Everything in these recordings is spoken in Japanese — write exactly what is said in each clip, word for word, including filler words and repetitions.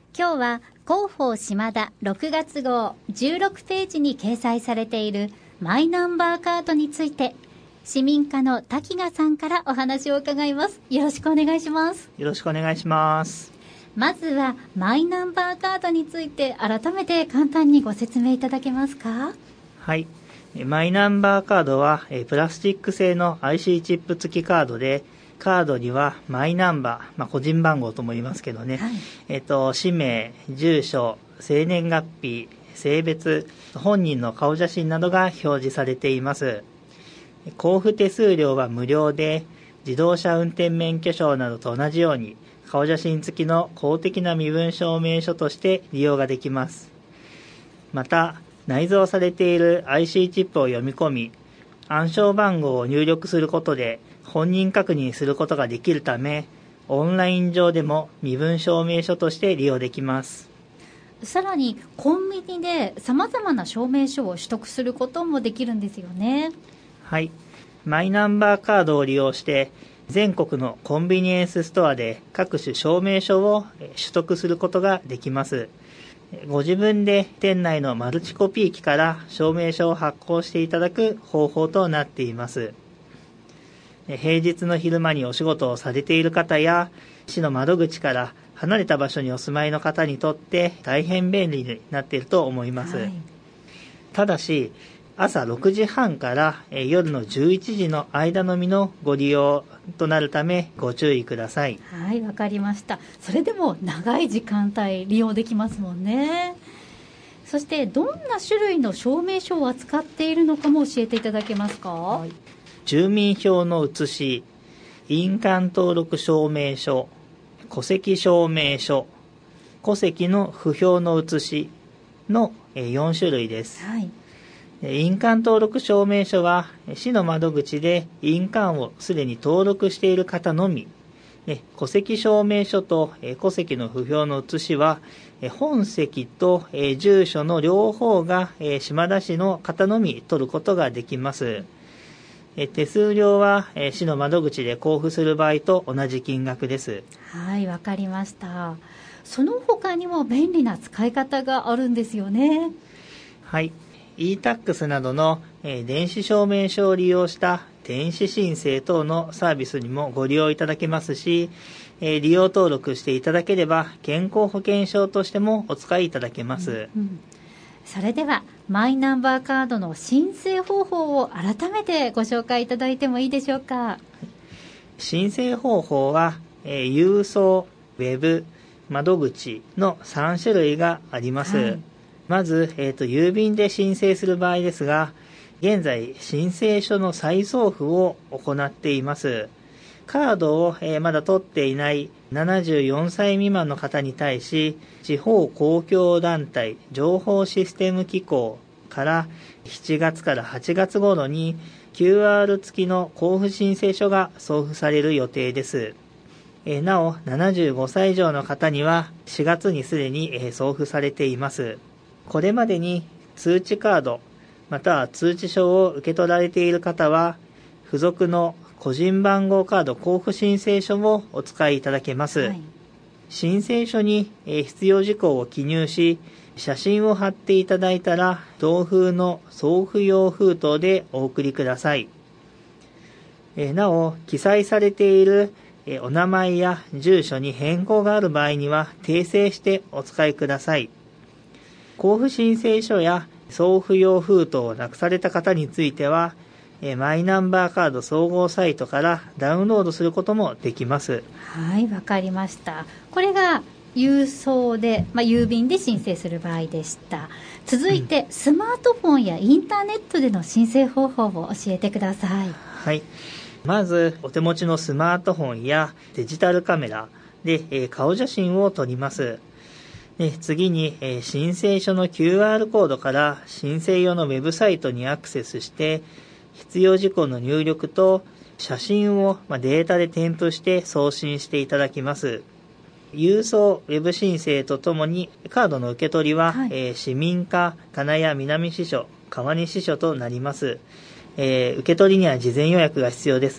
今日は広報島田ろくがつ号じゅうろくページに掲載されているマイナンバーカードについて、市民課の滝賀さんからお話を伺います。よろしくお願いします。 よろしくお願いします。 まずはマイナンバーカードについて改めて簡単にご説明いただけますか？ はい、マイナンバーカードはプラスチック製の アイシー チップ付きカードで、カードにはマイナンバー、まあ、個人番号とも言いますけどね、はい、えっと、氏名、住所、生年月日、性別、本人の顔写真などが表示されています。交付手数料は無料で、自動車運転免許証などと同じように顔写真付きの公的な身分証明書として利用ができます。また、内蔵されている アイシー チップを読み込み、暗証番号を入力することで本人確認することができるため、オンライン上でも身分証明書として利用できます。 さらにコンビニでさまざまな証明書を取得することもできるんですよね。 はい、マイナンバーカードを利用して全国のコンビニエンスストアで各種証明書を取得することができます。ご自分で店内のマルチコピー機から証明書を発行していただく方法となっています。平日の昼間にお仕事をされている方や、市の窓口から離れた場所にお住まいの方にとって大変便利になっていると思います。はい、ただし、朝ろくじはんから夜のじゅういちじの間のみのご利用となるためご注意ください。 はい、わかりました。それでも長い時間帯利用できますもんね。そしてどんな種類の証明書を扱っているのかも教えていただけますか？はい、 住民票の写し、印鑑登録証明書、戸籍証明書、戸籍の不評の写しのよん種類です。はい、印鑑登録証明書は市の窓口で印鑑をすでに登録している方のみ、戸籍証明書と戸籍の不評の写しは本籍と住所の両方が島田市の方のみ取ることができます。手数料は市の窓口で交付する場合と同じ金額です。 はい、わかりました。その他にも便利な使い方があるんですよね。 はい、イータックス などの電子証明書を利用した電子申請等のサービスにもご利用いただけますし、利用登録していただければ健康保険証としてもお使いいただけます。 うんうん、それではマイナンバーカードの申請方法を改めてご紹介いただいてもいいでしょうか？ 申請方法は、えー、郵送、ウェブ、窓口のさん種類があります。はい、まず、えーと、郵便で申請する場合ですが、現在申請書の再送付を行っています。カードを、えー、まだ取っていないななじゅうよんさい未満の方に対し、地方公共団体情報システム機構からしちがつからはちがつ頃に キューアール 付きの交付申請書が送付される予定です。えなお、ななじゅうごさい以上の方にはしがつにすでに、え送付されています。これまでに通知カードまたは通知書を受け取られている方は、付属の個人番号カード交付申請書をお使いいただけます。はい、申請書に必要事項を記入し、写真を貼っていただいたら、同封の送付用封筒でお送りください。なお、記載されているお名前や住所に変更がある場合には、訂正してお使いください。交付申請書や送付用封筒をなくされた方については、マイナンバーカード総合サイトからダウンロードすることもできます。 はい、わかりました。これが郵送で、まあ、郵便で申請する場合でした。続いて、うん、スマートフォンやインターネットでの申請方法を教えてください。 はい、まずお手持ちのスマートフォンやデジタルカメラで、えー、顔写真を撮ります。で次に、えー、申請書の キューアール コードから申請用のウェブサイトにアクセスして、必要事項の入力と写真をデータで添付して送信していただきます。郵送ウェブ申請とともにカードの受け取りは、はい、えー、市民課金谷南支所川西支所となります。えー、受け取りには事前予約が必要です。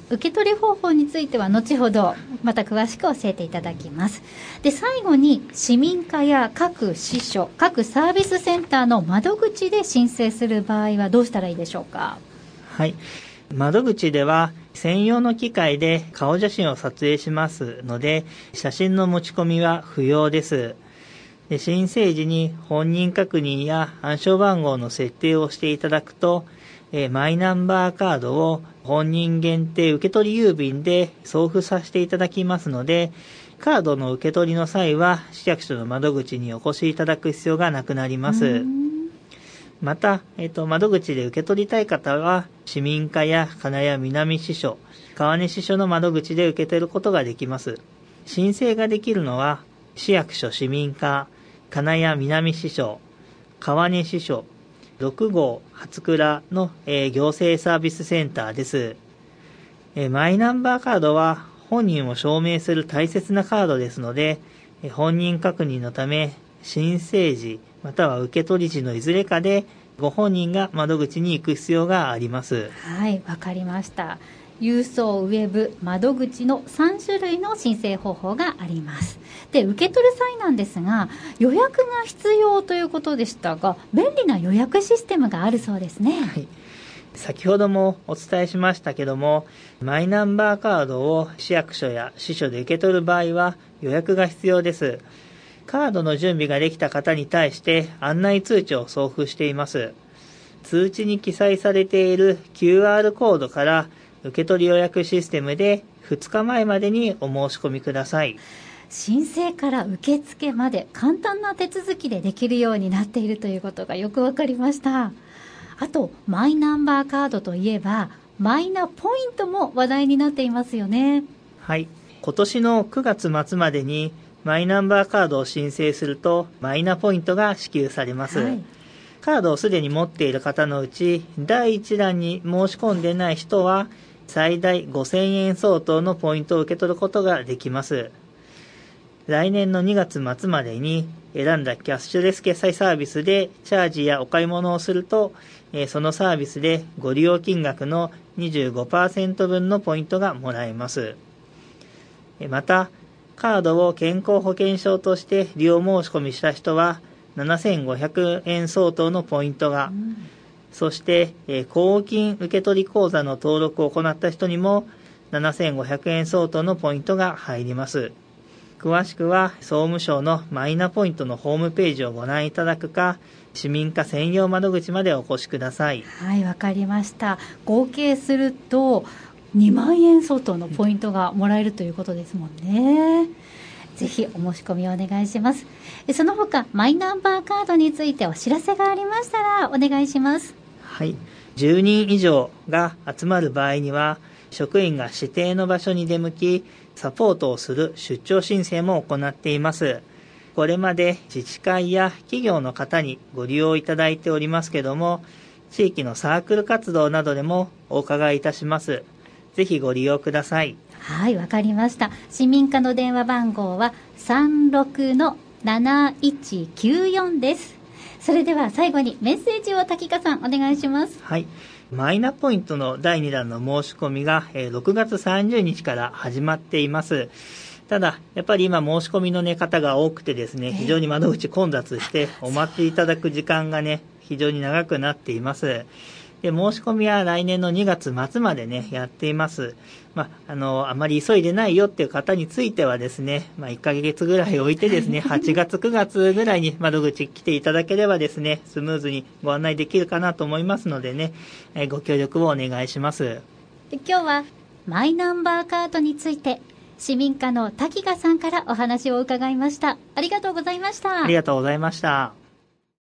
受け取り方法については後ほどまた詳しく教えていただきます。で、最後に市民課や各支所、各サービスセンターの窓口で申請する場合はどうしたらいいでしょうか？ はい。窓口では専用の機械で顔写真を撮影しますので、写真の持ち込みは不要です。で、申請時に本人確認や暗証番号の設定をしていただくと、えマイナンバーカードを本人限定受取郵便で送付させていただきますので、カードの受け取りの際は市役所の窓口にお越しいただく必要がなくなります。また、えっと、窓口で受け取りたい方は、市民課や金谷南支所、川根支所の窓口で受け取ることができます。申請ができるのは、市役所市民課、金谷南支所、川根支所、ろく号初倉の、えー、行政サービスセンターです。えー、マイナンバーカードは本人を証明する大切なカードですので、えー、本人確認のため、申請時、または受け取り時のいずれかでご本人が窓口に行く必要があります。 はい、わかりました。郵送、ウェブ、窓口のさん種類の申請方法があります。で、受け取る際なんですが、予約が必要ということでしたが、便利な予約システムがあるそうですね。 はい、先ほどもお伝えしましたけども、マイナンバーカードを市役所や支所で受け取る場合は予約が必要です。カードの準備ができた方に対して案内通知を送付しています。通知に記載されている キューアール コードから受け取り予約システムでふつかまえまでにお申し込みください。 申請から受付まで簡単な手続きでできるようになっているということがよくわかりました。あと、マイナンバーカードといえばマイナポイントも話題になっていますよね。 はい。今年のくがつ末までにマイナンバーカードを申請するとマイナポイントが支給されます。はい、カードをすでに持っている方のうちだいいち弾に申し込んでない人は最大ごせんえん相当のポイントを受け取ることができます。来年のにがつ末までに選んだキャッシュレス決済サービスでチャージやお買い物をすると、そのサービスでご利用金額の にじゅうごパーセント 分のポイントがもらえます。また、カードを健康保険証として利用申し込みした人はななせんごひゃくえん相当のポイントが、うん、そして、えー、公金受取口座の登録を行った人にもななせんごひゃくえん相当のポイントが入ります。詳しくは総務省のマイナポイントのホームページをご覧いただくか、市民課専用窓口までお越しください。 はい、わかりました。合計するとにまんえん相当のポイントがもらえるということですもんね。ぜひお申し込みをお願いします。その他、マイナンバーカードについてお知らせがありましたらお願いします。 はい。じゅうにん以上が集まる場合には、職員が指定の場所に出向き、サポートをする出張申請も行っています。これまで自治会や企業の方にご利用いただいておりますけども、地域のサークル活動などでもお伺いいたします。ぜひご利用ください。 はい、わかりました。市民課の電話番号は さんろくのなないちきゅうよん です。それでは最後にメッセージを滝川さんお願いします。 はい。マイナポイントのだいに弾の申し込みがろくがつさんじゅうにちから始まっています。ただ、やっぱり今申し込みの、ね、方が多くてですね、非常に窓口混雑してお待ちいただく時間がね、非常に長くなっています。で、申し込みは来年のにがつ末までね、やっています。まあ、あの、あまり急いでないよっていう方についてはですね、まあ、いっかげつぐらい置いてですね、はちがつ、くがつぐらいに窓口来ていただければですね、スムーズにご案内できるかなと思いますのでね、えー、ご協力をお願いします。 で、今日はマイナンバーカードについて、市民課の滝川さんからお話を伺いました。ありがとうございました。 ありがとうございました。